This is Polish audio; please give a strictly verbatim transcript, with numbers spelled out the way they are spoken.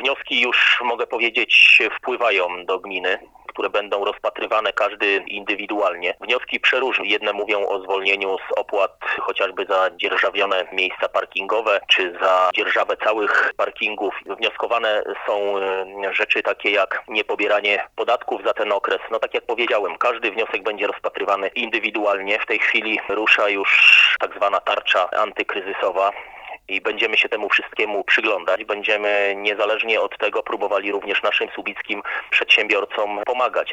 Wnioski już, mogę powiedzieć, wpływają do gminy, które będą rozpatrywane każdy indywidualnie. Wnioski przeróżne. Jedne mówią o zwolnieniu z opłat chociażby za dzierżawione miejsca parkingowe, czy za dzierżawę całych parkingów. Wnioskowane są rzeczy takie jak niepobieranie podatków za ten okres. No tak jak powiedziałem, każdy wniosek będzie rozpatrywany indywidualnie. W tej chwili rusza już tak zwana tarcza antykryzysowa. I będziemy się temu wszystkiemu przyglądać. Będziemy niezależnie od tego próbowali również naszym słubickim przedsiębiorcom pomagać.